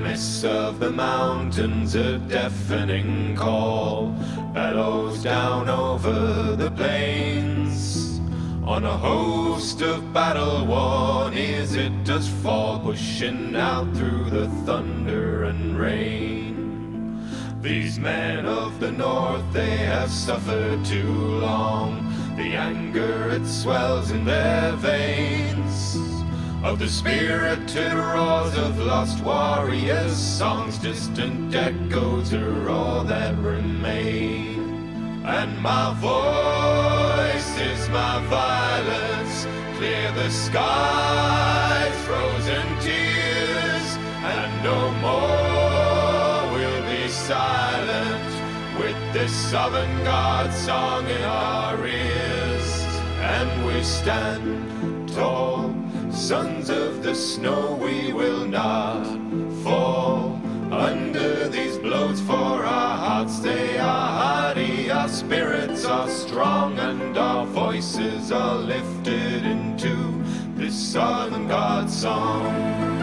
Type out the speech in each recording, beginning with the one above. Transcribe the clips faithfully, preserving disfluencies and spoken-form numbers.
midst of the mountains a deafening call bellows down over the plains. On a host of battle-worn ears it does fall, pushing out through the thunder and rain. These men of the north, they have suffered too long. The anger, it swells in their veins. Of the spirited roars of lost warriors, songs, distant echoes are all that remain. And my voice is my violence, clear the skies, frozen tears, and no more will be silent with this avant-garde song in our ears. And we stand tall, sons of the snow, we will not fall under these blows, for our hearts they are hardy, our spirits are strong, and our voices are lifted into this avant-garde song.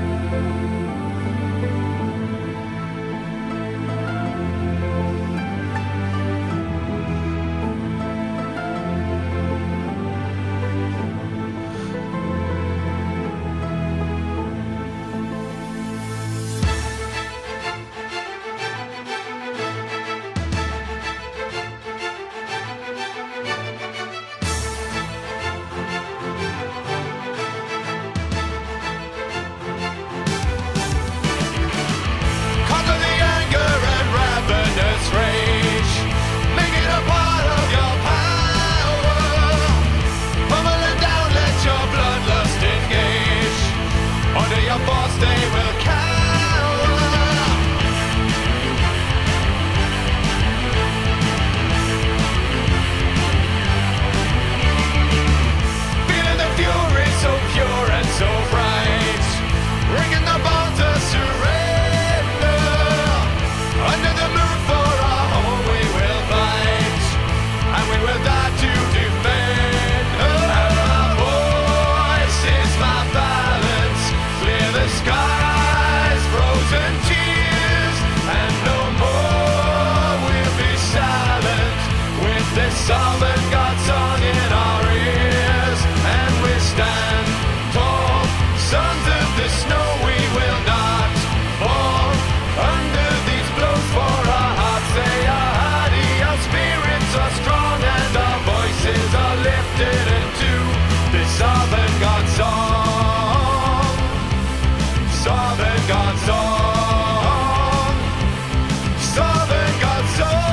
Avant-garde song in our ears, and we stand tall, sons of the snow, we will not fall under these blows, for our hearts they are hardy, our spirits are strong, and our voices are lifted into this avant-garde song. This avant-garde song. This avant-garde song.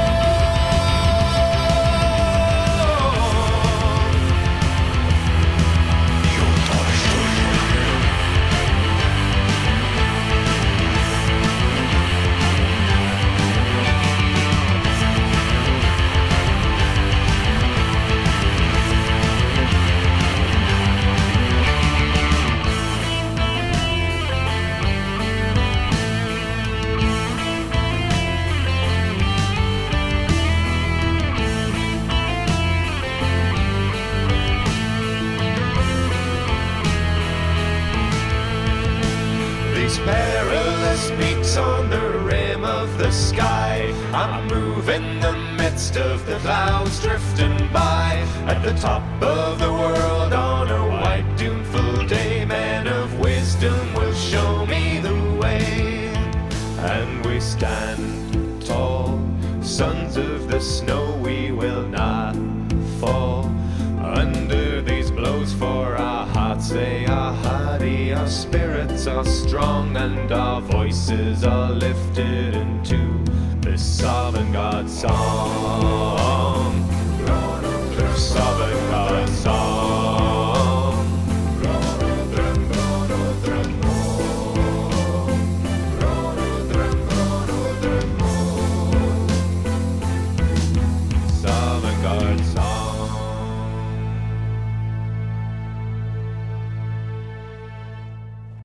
These perilous peaks on the rim of the sky, I move in the midst of the clouds drifting by. At the top of the world on a white doomful day, men of wisdom will show me the way. And we stand tall, sons of the snow, we will not fall under these blows, for our hearts they are hardy, our spirits are strong, and our voices are lifted into this avant-garde song.